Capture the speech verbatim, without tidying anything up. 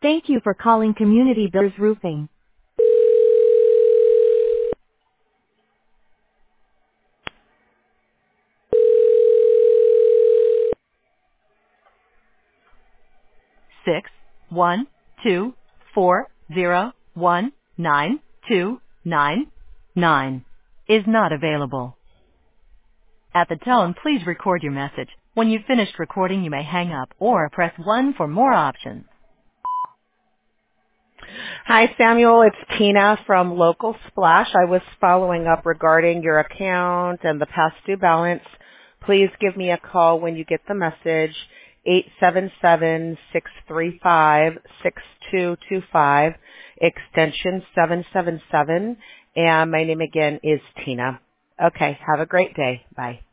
Thank you for calling Community Builders Roofing. Six one two four zero one nine two nine nine is not available. At the tone, please record your message. When you've finished recording, you may hang up or press one for more options. Hi, Samuel. It's Tina from Local Splash. I was following up regarding your account and the past due balance. Please give me a call when you get the message, eight seven seven, six three five, six two two five, extension seven seven seven, and my name again is Tina. Okay, have a great day. Bye.